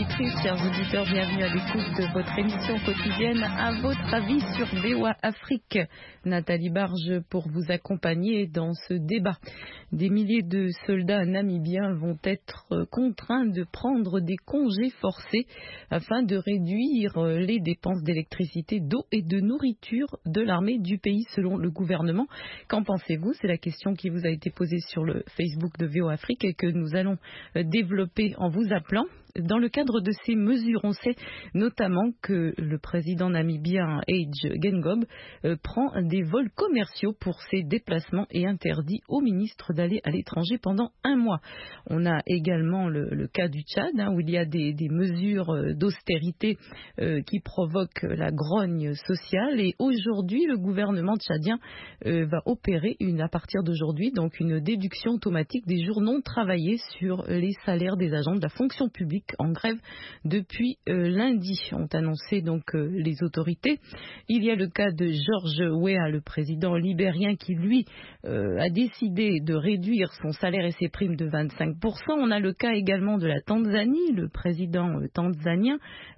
auditrices, chers auditeurs, bienvenue à l'écoute de votre émission quotidienne À votre avis sur VOA Afrique. Nathalie Barge pour vous accompagner dans ce débat. Des milliers de soldats namibiens vont être contraints de prendre des congés forcés afin de réduire les dépenses d'électricité, d'eau et de nourriture de l'armée du pays selon le gouvernement. Qu'en pensez-vous? C'est la question qui vous a été posée sur le Facebook de VOA Afrique et que nous allons développer en vous appelant. Dans le cadre de ces mesures, on sait notamment que le président namibien Hage Geingob prend des vols commerciaux pour ses déplacements et interdit aux ministres d'aller à l'étranger pendant 1 mois. On a également le cas du Tchad, où il y a des mesures d'austérité qui provoquent la grogne sociale. Et aujourd'hui, le gouvernement tchadien va opérer à partir d'aujourd'hui donc une déduction automatique des jours non travaillés sur les salaires des agents de la fonction publique en grève depuis lundi, ont annoncé donc les autorités. Il y a le cas de George Weah, le président libérien, qui lui a décidé de réduire son salaire et ses primes de 25%. On a le cas également de la Tanzanie, le président tanzanien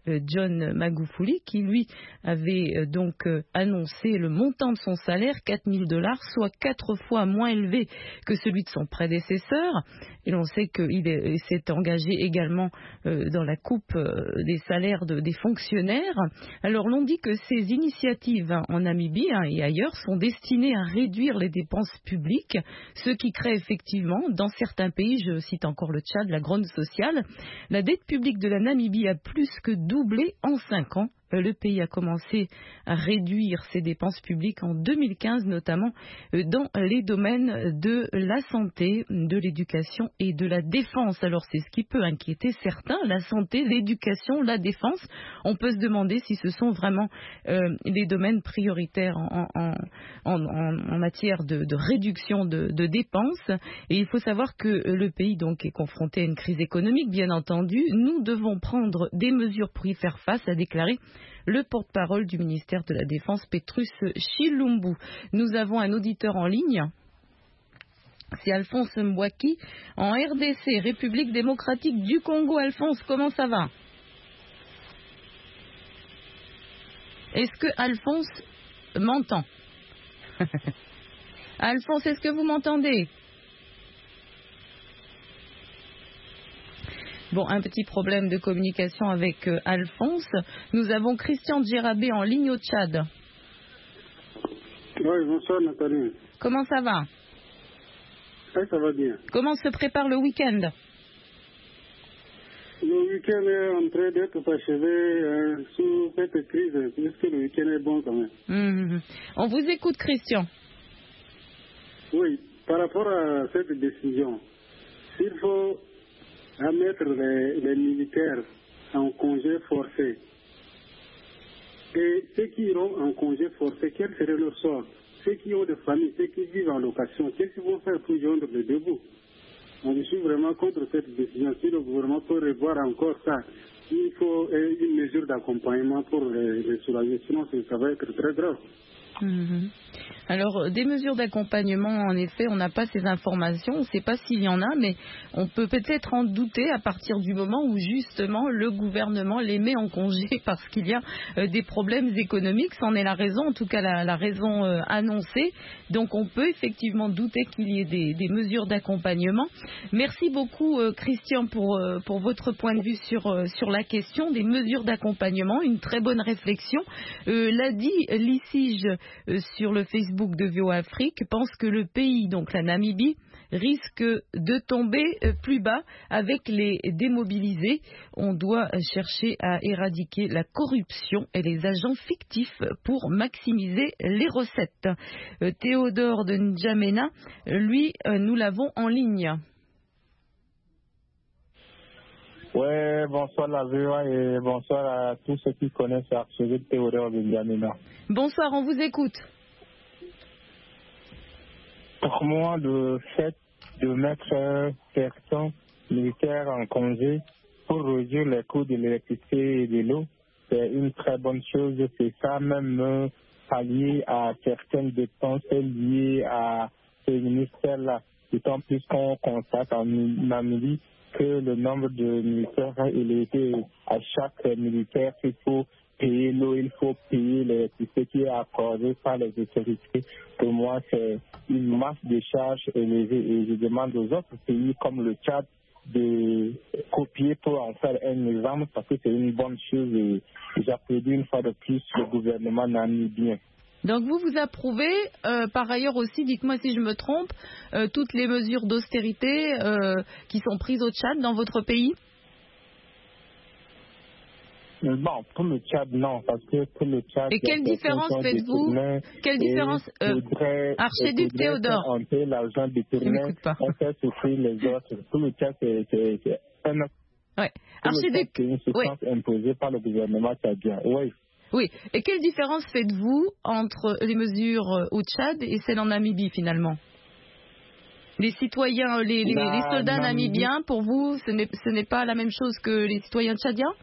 John Magufuli, qui lui avait donc annoncé le montant de son salaire, $4 000, soit 4 fois moins élevé que celui de son prédécesseur. Et l'on sait qu'il s'est engagé également dans la coupe des salaires des fonctionnaires. Alors l'on dit que ces initiatives en Namibie et ailleurs sont destinées à réduire les dépenses publiques, ce qui crée effectivement dans certains pays, je cite encore le Tchad, la grogne sociale. La dette publique de la Namibie a plus que doublé en 5 ans. Le pays a commencé à réduire ses dépenses publiques en 2015, notamment dans les domaines de la santé, de l'éducation et de la défense. Alors c'est ce qui peut inquiéter certains, la santé, l'éducation, la défense. On peut se demander si ce sont vraiment les domaines prioritaires en matière de réduction de dépenses. Et il faut savoir que le pays donc est confronté à une crise économique, bien entendu. Nous devons prendre des mesures pour y faire face, a déclaré le porte-parole du ministère de la Défense, Petrus Chilumbu. Nous avons un auditeur en ligne. C'est Alphonse Mbouaki, en RDC, République démocratique du Congo. Alphonse, comment ça va? Est-ce que Alphonse m'entend? Alphonse, est-ce que vous m'entendez? Bon, un petit problème de communication avec Alphonse. Nous avons Christian Djérabé en ligne au Tchad. Oui, bonsoir Nathalie. Comment ça va? Oui, ça va bien. Comment se prépare le week-end? Le week-end est en train d'être achevé sous cette crise. Est-ce que le week-end est bon quand même? On vous écoute, Christian. Oui, par rapport à cette décision, s'il faut à mettre les militaires en congé forcé. Et ceux qui iront en congé forcé, quel serait leur sort? Ceux qui ont des familles, ceux qui vivent en location, qu'est-ce qu'ils vont faire pour joindre les deux bouts? Je suis vraiment contre cette décision. Si le gouvernement peut revoir encore ça, il faut une mesure d'accompagnement pour les soulager, sinon ça va être très grave. Alors, des mesures d'accompagnement, en effet, on n'a pas ces informations, on ne sait pas s'il y en a, mais on peut peut-être en douter à partir du moment où, justement, le gouvernement les met en congé parce qu'il y a des problèmes économiques. C'en est la raison, en tout cas la raison annoncée. Donc, on peut effectivement douter qu'il y ait des mesures d'accompagnement. Merci beaucoup, Christian, pour votre point de vue sur la question des mesures d'accompagnement. Une très bonne réflexion. L'a dit Lissige sur le Facebook de VOA Afrique, pense que le pays, donc la Namibie, risque de tomber plus bas avec les démobilisés. On doit chercher à éradiquer la corruption et les agents fictifs pour maximiser les recettes. Théodore de N'Djamena, lui, nous l'avons en ligne. Ouais, bonsoir la VOA et bonsoir à tous ceux qui connaissent l'archevêque Théodore de N'Djamena. Bonsoir, on vous écoute. Pour moi, le fait de mettre certains militaires en congé pour réduire les coûts de l'électricité et de l'eau, c'est une très bonne chose. C'est ça même pallier à certaines dépenses liées à ces ministères-là. D'autant plus qu'on constate en Namibie que le nombre de militaires est élevé. À chaque militaire, il faut payer l'eau, il faut payer l'électricité qui est accordée par les autorités. Pour moi, c'est une masse de charges élevée et je demande aux autres pays comme le Tchad de copier pour en faire un exemple parce que c'est une bonne chose et j'applaudis une fois de plus le gouvernement namibien. Donc vous approuvez, par ailleurs aussi, dites-moi si je me trompe, toutes les mesures d'austérité qui sont prises au Tchad dans votre pays? Bon, pour le Tchad, non, parce que pour le Tchad... Et quelle différence faites-vous? Quelle différence Archiduc Théodore, on paie l'argent détourné, on fait souffrir les autres. Pour le Tchad, c'est un... Ouais. Archiduc, c'est une substance imposée par le gouvernement tchadien. Oui. Oui. Et quelle différence faites-vous entre les mesures au Tchad et celles en Namibie, finalement? Les citoyens, les soldats namibiens, pour vous, ce n'est pas la même chose que les citoyens tchadiens?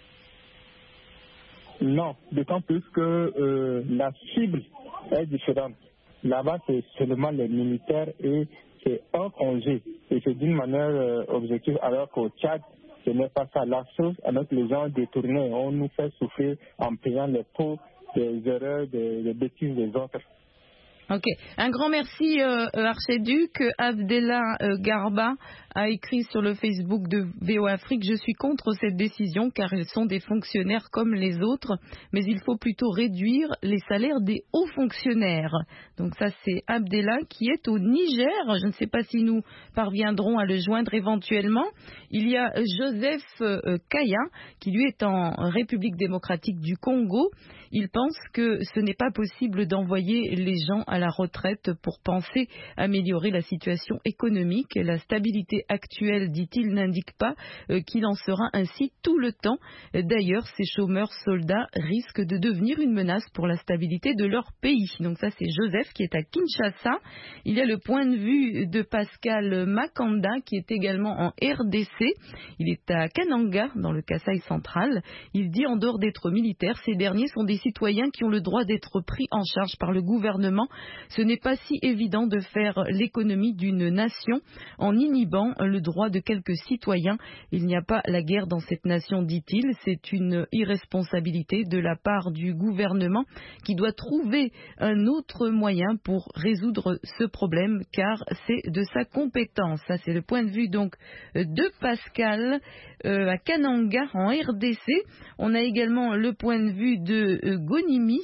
Non, d'autant plus que la cible est différente. Là-bas, c'est seulement les militaires et c'est un congé. Et c'est d'une manière objective, alors qu'au Tchad, ce n'est pas ça. La chose avec les gens détournés, on nous fait souffrir en payant les pots, des erreurs, des bêtises des autres. Ok. Un grand merci, Archiduc. Abdellah Garba a écrit sur le Facebook de VOA Afrique: je suis contre cette décision car ils sont des fonctionnaires comme les autres, mais il faut plutôt réduire les salaires des hauts fonctionnaires. Donc ça, c'est Abdellah qui est au Niger. Je ne sais pas si nous parviendrons à le joindre éventuellement. Il y a Joseph Kaya qui lui est en République démocratique du Congo. Il pense que ce n'est pas possible d'envoyer les gens à la retraite pour penser améliorer la situation économique. La stabilité actuelle, dit-il, n'indique pas qu'il en sera ainsi tout le temps. D'ailleurs, ces chômeurs soldats risquent de devenir une menace pour la stabilité de leur pays. Donc ça, c'est Joseph qui est à Kinshasa. Il y a le point de vue de Pascal Makanda qui est également en RDC. Il est à Kananga, dans le Kasaï central. Il dit, en dehors d'être militaires, ces derniers sont des citoyens qui ont le droit d'être pris en charge par le gouvernement. Ce n'est pas si évident de faire l'économie d'une nation en inhibant le droit de quelques citoyens. Il n'y a pas la guerre dans cette nation, dit-il. C'est une irresponsabilité de la part du gouvernement qui doit trouver un autre moyen pour résoudre ce problème car c'est de sa compétence. Ça, c'est le point de vue donc de Pascal à Kananga en RDC. On a également le point de vue de Gonimi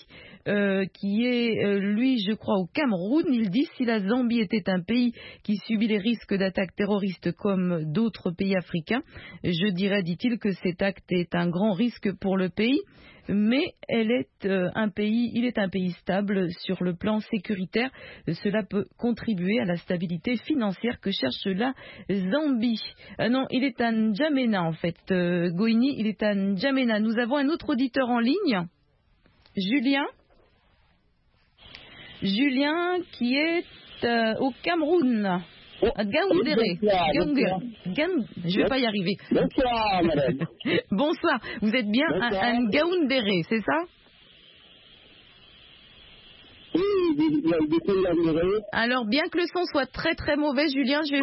qui est, lui, je crois, au Cameroun. Il dit: si la Zambie était un pays qui subit les risques d'attaques terroristes comme d'autres pays africains, je dirais, dit-il, que cet acte est un grand risque pour le pays, mais il est un pays stable sur le plan sécuritaire. Cela peut contribuer à la stabilité financière que cherche la Zambie. Non, il est à N'Djamena en fait. Goïni, il est à N'Djamena. Nous avons un autre auditeur en ligne, Julien qui est au Cameroun. À Gaoundéré. Je vais pas y arriver. Bonsoir, madame. Bonsoir. Vous êtes bien à Gaoundéré, c'est ça? Oui, alors, bien que le son soit très très mauvais, Julien, on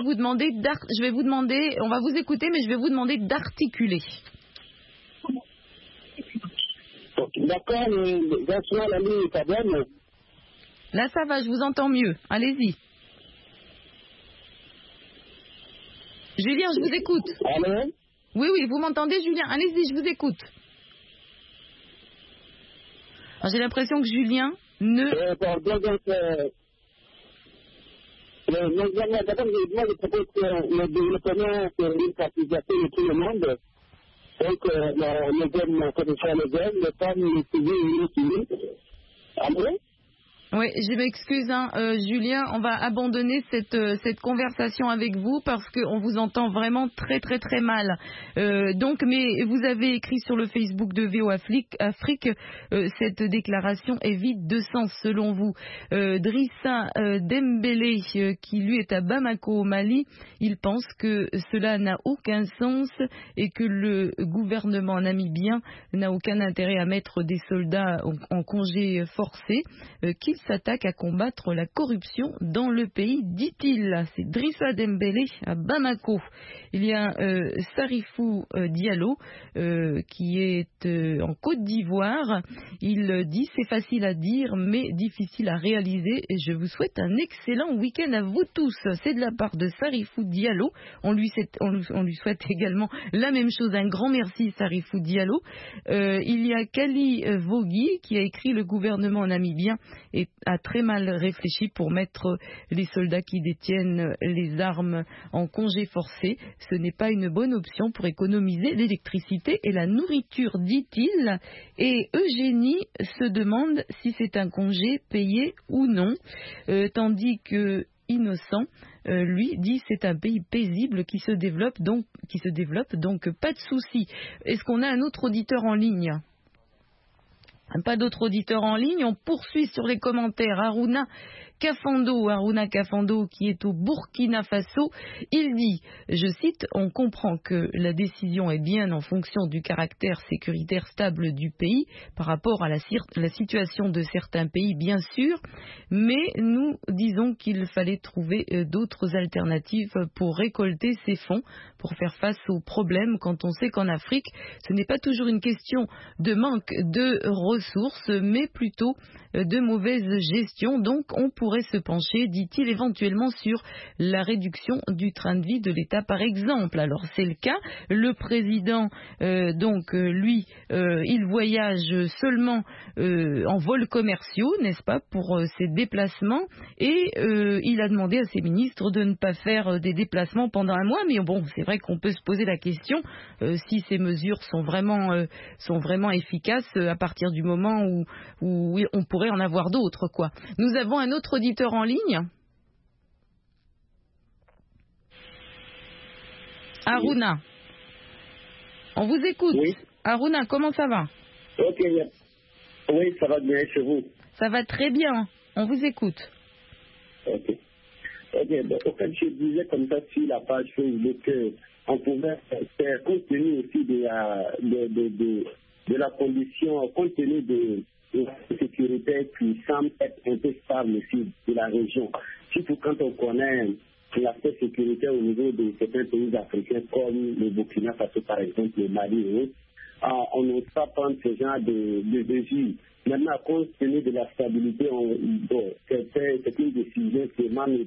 va vous écouter, mais je vais vous demander d'articuler. D'accord, mais la ligne est pas bonne. Là, ça va, je vous entends mieux. Allez-y. Julien, je vous écoute. Allô? Oui, vous m'entendez, Julien? Allez-y, je vous écoute. Alors, j'ai l'impression que Julien ne... Moi, je propose que le développement, c'est une participation de tout le monde. Donc, les hommes connaissent les hommes, les femmes, les civils. Allô? Oui, je m'excuse, Julien, on va abandonner cette conversation avec vous parce qu'on vous entend vraiment très très très mal. Donc, mais vous avez écrit sur le Facebook de VOA Afrique, cette déclaration est vide de sens selon vous. Drissa Dembélé, qui lui est à Bamako au Mali, il pense que cela n'a aucun sens et que le gouvernement namibien n'a aucun intérêt à mettre des soldats en congé forcé, qu'ils s'attaque à combattre la corruption dans le pays, dit-il. C'est Drissa Dembélé à Bamako. Il y a Sarifou Diallo qui est en Côte d'Ivoire. Il dit c'est facile à dire mais difficile à réaliser et je vous souhaite un excellent week-end à vous tous. C'est de la part de Sarifou Diallo. On lui souhaite également la même chose. Un grand merci Sarifou Diallo. Il y a Kali Vogui qui a écrit le gouvernement namibien a très mal réfléchi pour mettre les soldats qui détiennent les armes en congé forcé. Ce n'est pas une bonne option pour économiser l'électricité et la nourriture, dit-il. Et Eugénie se demande si c'est un congé payé ou non, tandis que Innocent, lui, dit c'est un pays paisible qui se développe, donc pas de souci. Est-ce qu'on a un autre auditeur en ligne ? Pas d'autres auditeurs en ligne, on poursuit sur les commentaires. Aruna Kafando, qui est au Burkina Faso, il dit, je cite, on comprend que la décision est bien en fonction du caractère sécuritaire stable du pays par rapport à la situation de certains pays, bien sûr, mais nous disons qu'il fallait trouver d'autres alternatives pour récolter ces fonds, pour faire face aux problèmes quand on sait qu'en Afrique, ce n'est pas toujours une question de manque de ressources, mais plutôt de mauvaise gestion. Donc on pourrait se pencher, dit-il, éventuellement sur la réduction du train de vie de l'État, par exemple. Alors c'est le cas. Le président, lui, il voyage seulement en vols commerciaux, n'est-ce pas, pour ses déplacements, et il a demandé à ses ministres de ne pas faire des déplacements pendant un mois. Mais bon, c'est vrai qu'on peut se poser la question si ces mesures sont vraiment efficaces à partir du moment où on pourrait en avoir d'autres, quoi. Nous avons un autre auditeur en ligne. Aruna, on vous écoute. Oui. Aruna, comment ça va? Ok, oui, ça va bien chez vous. Ça va très bien, on vous écoute. Ok, bon, au fait, je disais comme ça sur la page Facebook qu'on pouvait faire compte tenu aussi de la condition, compte tenu de la sécurité qui semble être un peu stable aussi de la région. Surtout quand on connaît l'aspect sécuritaire au niveau de certains pays africains comme le Burkina Faso par exemple, le Mali et autres, on n'ose pas prendre ce genre de mesures. Maintenant, compte tenu de la stabilité, c'est une décision qui émane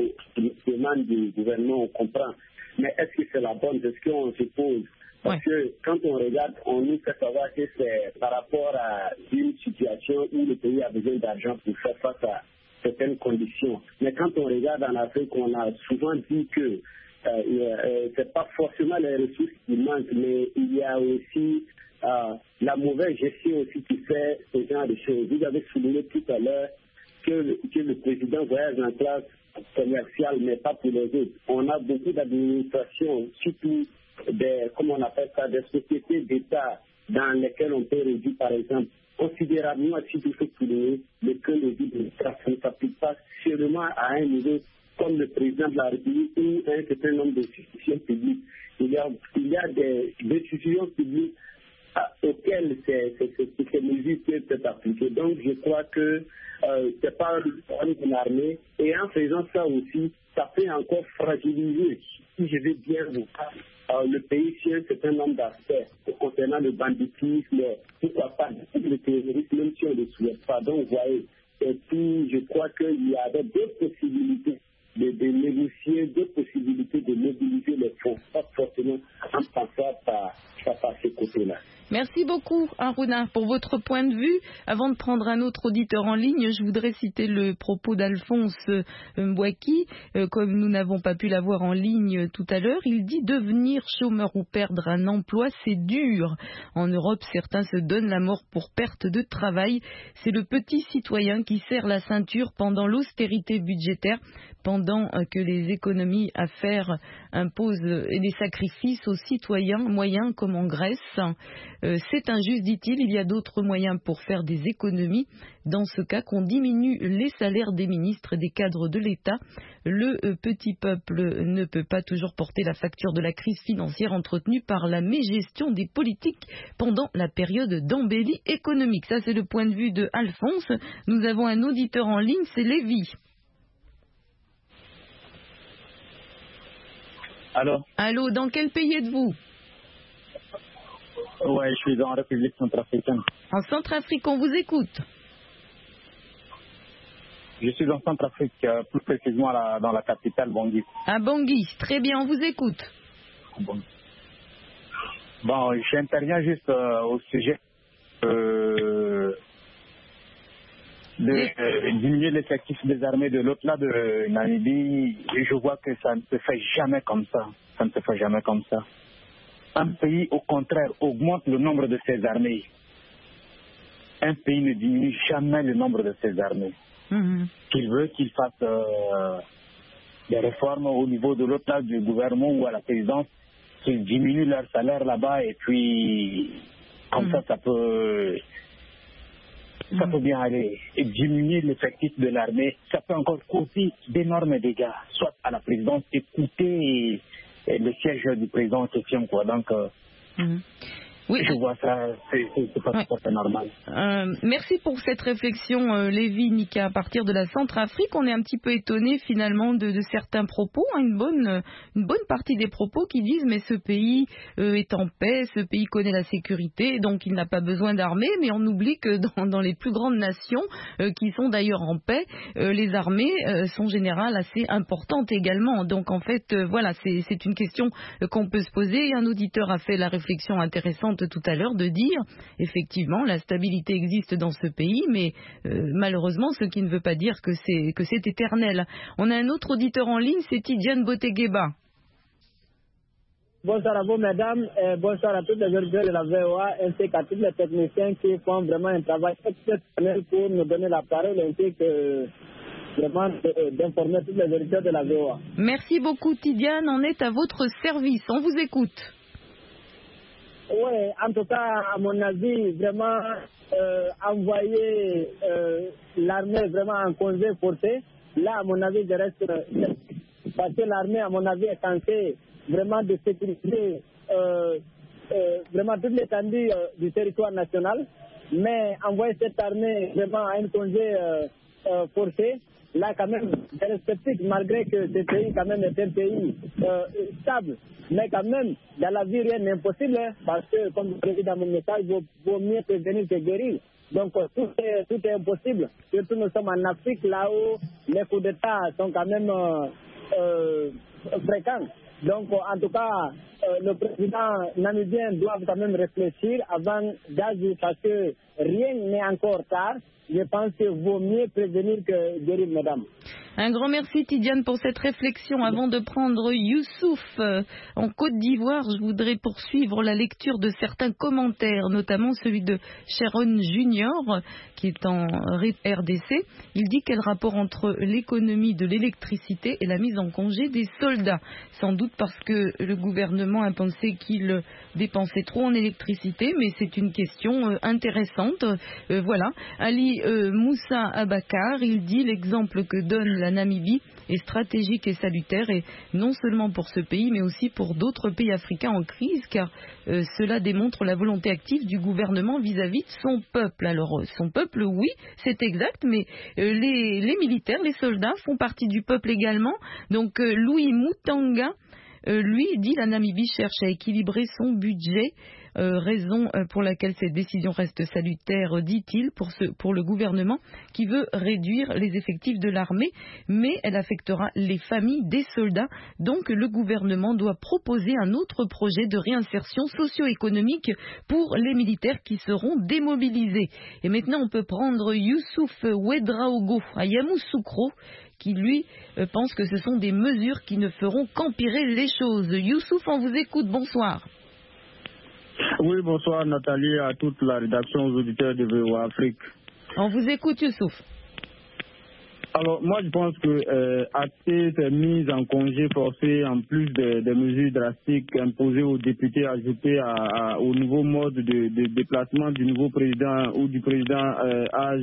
du gouvernement, on comprend. Mais est-ce que c'est la bonne? Est-ce qu'on se pose? Parce que quand on regarde, on nous fait savoir que c'est par rapport à une situation où le pays a besoin d'argent pour faire face à certaines conditions. Mais quand on regarde en Afrique, on a souvent dit que c'est pas forcément les ressources qui manquent, mais il y a aussi la mauvaise gestion aussi qui fait ce genre de choses. Vous avez souligné tout à l'heure que le président voyage en classe commerciale, mais pas pour les autres. On a beaucoup d'administrations, surtout des sociétés d'État dans lesquelles on peut réduire, par exemple, considérablement, si vous faites souligner, le train de vie de l'État ne s'applique pas seulement à un niveau comme le président de la République ou un certain nombre d'institutions publiques. Il y a des institutions publiques auxquelles ces mesures peuvent être appliquées. Donc, je crois que ce n'est pas le problème de l'armée. Et en faisant ça aussi, ça peut encore fragiliser, si je vais bien vous parler, le pays sur un certain nombre d'aspects concernant le banditisme, pourquoi pas le terrorisme, même si on ne le souhaite pas. Donc, vous voyez, et puis, je crois qu'il y avait deux possibilités de négocier, deux possibilités de mobiliser les fonds, pas forcément en passant par ce côté-là. Merci beaucoup, Aruna, pour votre point de vue. Avant de prendre un autre auditeur en ligne, je voudrais citer le propos d'Alphonse Mbouaki. Comme nous n'avons pas pu l'avoir en ligne tout à l'heure, il dit « Devenir chômeur ou perdre un emploi, c'est dur. En Europe, certains se donnent la mort pour perte de travail. C'est le petit citoyen qui serre la ceinture pendant l'austérité budgétaire, pendant que les économies à faire imposent des sacrifices aux citoyens moyens comme comme en Grèce. C'est injuste, dit-il, il y a d'autres moyens pour faire des économies. Dans ce cas, qu'on diminue les salaires des ministres et des cadres de l'État. Le petit peuple ne peut pas toujours porter la facture de la crise financière entretenue par la mégestion des politiques pendant la période d'embellie économique. Ça, c'est le point de vue de Alphonse. Nous avons un auditeur en ligne, c'est Lévi. Allô, dans quel pays êtes-vous? Ouais, je suis en République centrafricaine. En Centrafrique, on vous écoute. Je suis en Centrafrique, plus précisément dans la capitale, Bangui. À Bangui, très bien, on vous écoute. Bon, j'interviens juste au sujet de diminuer l'effectif des armées de l'autre là de Namibie. Et je vois que ça ne se fait jamais comme ça. Ça ne se fait jamais comme ça. Un pays, au contraire, augmente le nombre de ses armées. Un pays ne diminue jamais le nombre de ses armées. Qu'il veut qu'il fasse des réformes au niveau de l'autre là du gouvernement ou à la présidence, qu'ils diminuent leur salaire là-bas et puis comme ça peut bien aller. Et diminuer l'effectif de l'armée, ça peut encore causer d'énormes dégâts, soit à la présidence, écouter le siège du président en question, quoi. Donc, oui. Je vois ça, c'est pas tout à fait normal. Merci pour cette réflexion, Lévi Nika. À partir de la Centrafrique, on est un petit peu étonné finalement de certains propos, hein, une bonne partie des propos qui disent mais ce pays est en paix, ce pays connaît la sécurité, donc il n'a pas besoin d'armée, mais on oublie que dans les plus grandes nations qui sont d'ailleurs en paix, les armées sont généralement assez importantes également. Donc en fait, voilà, c'est une question qu'on peut se poser. Un auditeur a fait la réflexion intéressante tout à l'heure de dire effectivement la stabilité existe dans ce pays, mais malheureusement ce qui ne veut pas dire que c'est éternel. On a un autre auditeur en ligne, c'est Tidiane Botegueba. Bonsoir à vous mesdames, et bonsoir à tous les auditeurs de la VOA ainsi qu'à tous les techniciens qui font vraiment un travail exceptionnel pour nous donner la parole ainsi que vraiment d'informer tous les auditeurs de la VOA. Merci beaucoup Tidiane, on est à votre service, on vous écoute. Oui, en tout cas, à mon avis, vraiment, envoyer l'armée vraiment en congé forcé, là, à mon avis, je reste... parce que l'armée, à mon avis, est censée vraiment de sécuriser vraiment toute l'étendue du territoire national. Mais envoyer cette armée vraiment à un congé forcé, là, quand même, je respecte, malgré que ce pays, quand même, est un pays stable. Mais quand même, dans la vie, rien n'est impossible, hein, parce que, comme je l'ai dit dans mon message, vaut mieux prévenir que guérir. Donc, tout est impossible. Surtout, nous sommes en Afrique, là où les coups d'État sont quand même fréquents. Donc, en tout cas, le président namibien doit quand même réfléchir avant d'agir, parce que rien n'est encore tard. Je pense qu'il vaut mieux prévenir que guérir, madame. Un grand merci Tidiane pour cette réflexion. Avant de prendre Youssouf en Côte d'Ivoire, je voudrais poursuivre la lecture de certains commentaires, notamment celui de Sharon Junior, qui est en RDC. Il dit quel rapport entre l'économie de l'électricité et la mise en congé des soldats. Sans doute parce que le gouvernement a pensé qu'il dépensait trop en électricité, mais c'est une question intéressante. Voilà. Ali Moussa Abakar, il dit l'exemple que donne la Namibie est stratégique et salutaire, et non seulement pour ce pays, mais aussi pour d'autres pays africains en crise, car cela démontre la volonté active du gouvernement vis-à-vis de son peuple. Alors, son peuple, oui, c'est exact, mais les militaires, les soldats font partie du peuple également. Donc, Louis Mutanga, lui, dit la Namibie cherche à équilibrer son budget, raison pour laquelle cette décision reste salutaire, dit-il, pour le gouvernement qui veut réduire les effectifs de l'armée, mais elle affectera les familles des soldats. Donc le gouvernement doit proposer un autre projet de réinsertion socio-économique pour les militaires qui seront démobilisés. Et maintenant on peut prendre Youssouf Ouedraogo à Yamoussoukro, qui lui pense que ce sont des mesures qui ne feront qu'empirer les choses. Youssouf, on vous écoute, bonsoir. Oui, bonsoir Nathalie, à toute la rédaction, aux auditeurs de VOA Afrique. On vous écoute Youssouf. Alors, moi, je pense que acter ces mises en congé forcé, en plus des mesures drastiques imposées aux députés, ajoutées au nouveau mode de déplacement du nouveau président ou du président Hage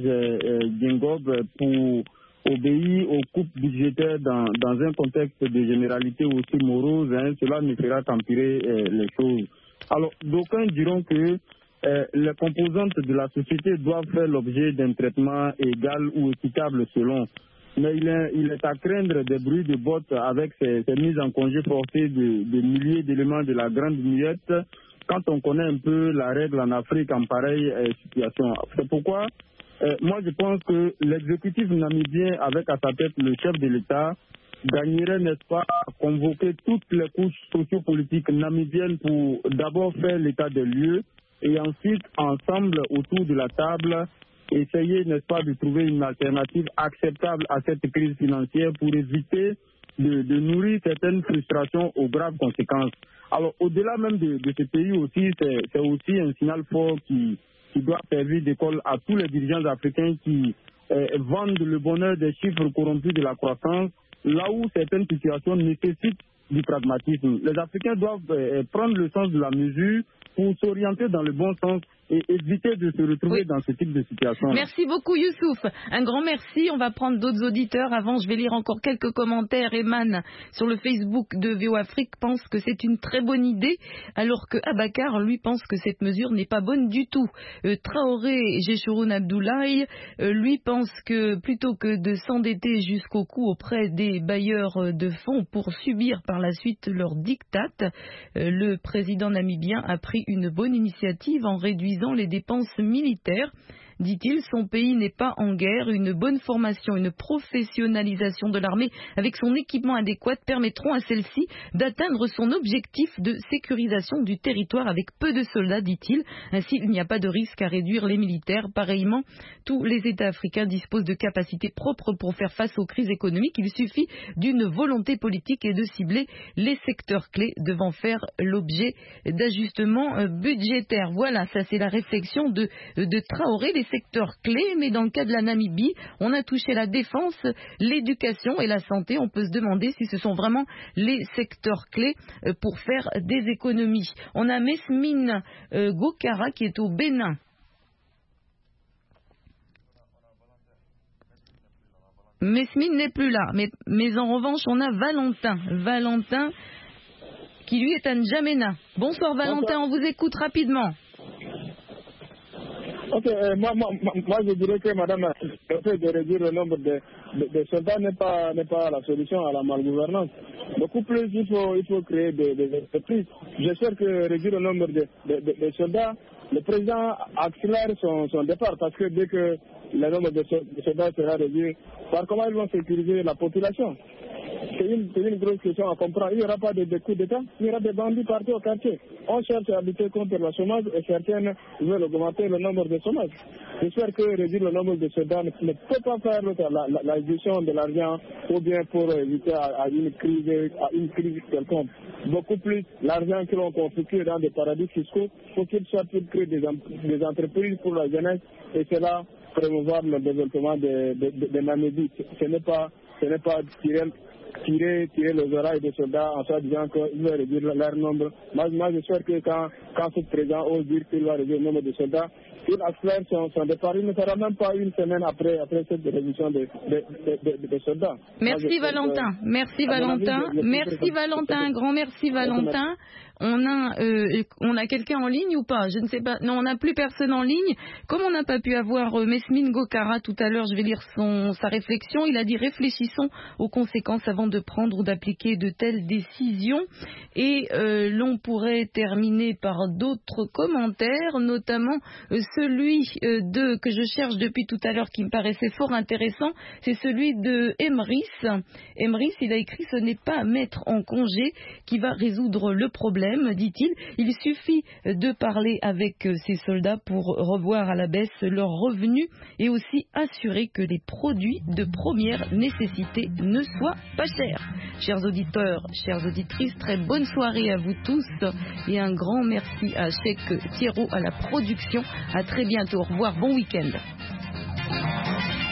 Geingob pour obéir aux coupes budgétaires dans un contexte de généralité aussi morose, cela ne fera qu'empirer les choses. Alors, d'aucuns diront que les composantes de la société doivent faire l'objet d'un traitement égal ou équitable selon. Mais il est à craindre des bruits de bottes avec ces mises en congé forcées de milliers d'éléments de la grande muette quand on connaît un peu la règle en Afrique en pareille situation. C'est pourquoi moi je pense que l'exécutif namibien avec à sa tête le chef de l'État gagnerait, n'est-ce pas, à convoquer toutes les couches sociopolitiques namibiennes pour d'abord faire l'état des lieux et ensuite, ensemble, autour de la table, essayer, n'est-ce pas, de trouver une alternative acceptable à cette crise financière pour éviter de nourrir certaines frustrations aux graves conséquences. Alors, au-delà même de ce pays aussi, c'est aussi un signal fort qui doit servir d'école à tous les dirigeants africains qui vendent le bonheur des chiffres corrompus de la croissance, là où certaines situations nécessitent du pragmatisme. Les Africains doivent prendre le sens de la mesure pour s'orienter dans le bon sens et éviter de se retrouver dans ce type de situation. Merci beaucoup Youssouf. Un grand merci. On va prendre d'autres auditeurs. Avant, je vais lire encore quelques commentaires. Eman sur le Facebook de VO Afrique pense que c'est une très bonne idée, alors que Abakar, lui, pense que cette mesure n'est pas bonne du tout. Traoré Géchouroun Abdoulaye, lui, pense que plutôt que de s'endetter jusqu'au cou auprès des bailleurs de fonds pour subir par la suite leur diktat, le président namibien a pris une bonne initiative en réduisant les dépenses militaires. Dit-il, son pays n'est pas en guerre. Une bonne formation, une professionnalisation de l'armée avec son équipement adéquat permettront à celle-ci d'atteindre son objectif de sécurisation du territoire avec peu de soldats, dit-il. Ainsi, il n'y a pas de risque à réduire les militaires. Pareillement, tous les États africains disposent de capacités propres pour faire face aux crises économiques. Il suffit d'une volonté politique et de cibler les secteurs clés devant faire l'objet d'ajustements budgétaires. Voilà, ça c'est la réflexion de Traoré. Les secteurs clés, mais dans le cas de la Namibie, on a touché la défense, l'éducation et la santé. On peut se demander si ce sont vraiment les secteurs clés pour faire des économies. On a Mesmine Gokara qui est au Bénin. Mesmine n'est plus là, mais en revanche, on a Valentin qui lui est à N'Djamena. Bonsoir Valentin, on vous écoute rapidement. Ok, moi je dirais que madame, le fait de réduire le nombre de soldats n'est pas la solution à la malgouvernance. Beaucoup plus, il faut créer des entreprises. J'espère que réduire le nombre de soldats, le président accélère son départ parce que dès que le nombre de soldats sera réduit, par comment ils vont sécuriser la population? C'est une grosse question à comprendre. Il n'y aura pas de coups d'État, il y aura des bandits partout au quartier. On cherche à lutter contre le chômage et certaines veulent augmenter le nombre de chômage. J'espère que réduire le nombre de soldats ne peut pas faire la gestion de l'argent ou bien pour éviter à une crise quelconque. Beaucoup plus l'argent que l'on constitue dans des paradis fiscaux, faut qu'il soit pour créer des entreprises pour la jeunesse et cela promouvoir le développement de Namibie. Ce n'est pas tirer les oreilles des soldats en soi disant qu'ils vont réduire leur nombre. Moi, j'espère que quand ce président ose dire qu'il va réduire le nombre de soldats, il accélère son départ. Il ne sera même pas une semaine après cette réduction des soldats. Merci Valentin. Merci Valentin. Merci Valentin. Un grand merci Valentin. On a quelqu'un en ligne ou pas? Je ne sais pas. Non, on n'a plus personne en ligne. Comme on n'a pas pu avoir Mesmine Gokara tout à l'heure, je vais lire sa réflexion. Il a dit: réfléchissons aux conséquences avant de prendre ou d'appliquer de telles décisions. Et l'on pourrait terminer par d'autres commentaires, notamment celui que je cherche depuis tout à l'heure qui me paraissait fort intéressant. C'est celui de Emrys. Emrys, il a écrit: ce n'est pas mettre en congé qui va résoudre le problème, dit-il. Il suffit de parler avec ces soldats pour revoir à la baisse leurs revenus et aussi assurer que les produits de première nécessité ne soient pas chers. Chers auditeurs, chères auditrices, très bonne soirée à vous tous et un grand merci à Cheikh Thierro à la production. À très bientôt. Au revoir. Bon week-end.